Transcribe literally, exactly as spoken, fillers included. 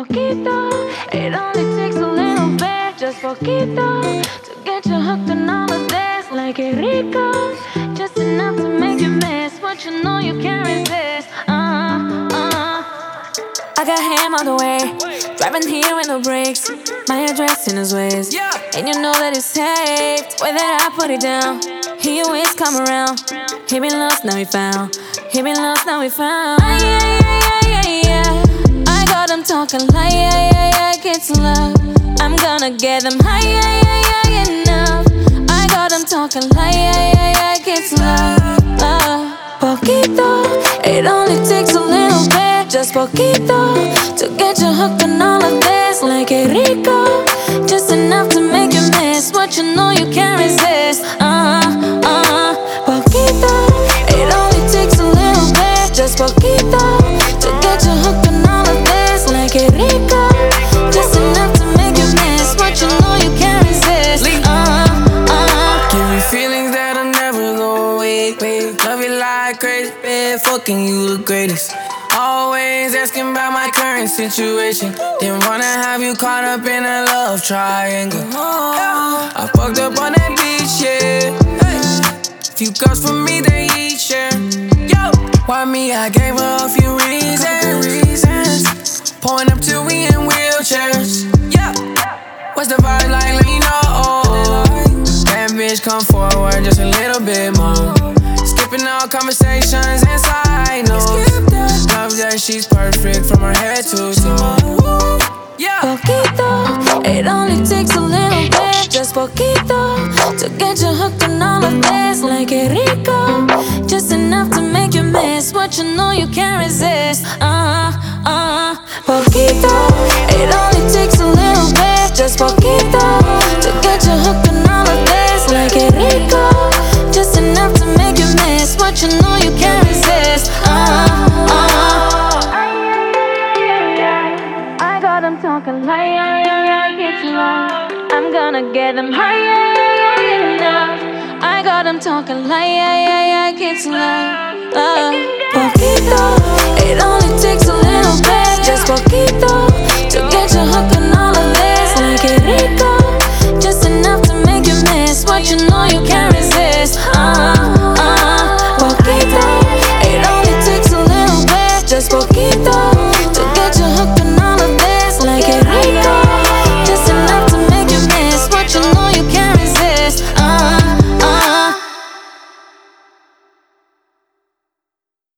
Poquito, it only takes a little bit, just poquito, to get you hooked on all of this. Like it rico, just enough to make you miss what you know you can't resist. Uh, uh. I got him on the way, driving here with no brakes. My address in his ways, and you know that it's saved. Way that I put it down, he always come around. He been lost, now he found. He been lost, now he found. Ah, yeah, yeah, yeah, yeah, yeah. I got him talking like yeah, yeah, yeah, kids love. I'm gonna get them high, yeah, yeah, yeah, enough. I got him talking like yeah, yeah, yeah, kids love. Uh, poquito, it only takes a little bit, just poquito, to get you hooked on all of this. Like a rico, just enough to make you miss what you know you can't resist. Uh, uh, poquito, it only takes a little bit, just poquito, to get you hooked on all of this. Like a rico, just enough to make you miss what you know you can't resist. Uh, uh, give me feelings that'll never go away. Love you like crazy, man, fucking you the greatest. Always asking about my current situation. Didn't wanna have you caught up in a love triangle. I fucked up on that beach, yeah. Few girls for me, they each share. Yo, why me? I gave her a few reasons. Pulling up till we in wheelchairs. Yeah, what's the vibe like? Let me know. That bitch come forward just a little bit more. Skipping all conversations and side notes. Love that she's perfect from her head to toe. Yeah. Poquito, it only takes a little bit, just poquito, to get you hooked on all of this. Like a rico, just enough to make you miss what you know you can't resist. Uh, uh, poquito, it only takes a little bit, just poquito, to get you hooked on all of this. Like a rico, just enough to make you miss what you know you can't resist. Uh, uh. I got them talking like yeah, yeah, yeah, get you love. I'm gonna get them high, yeah, yeah, yeah, enough. I got them talking like yeah, yeah, yeah, get you love. Uh, poquito, it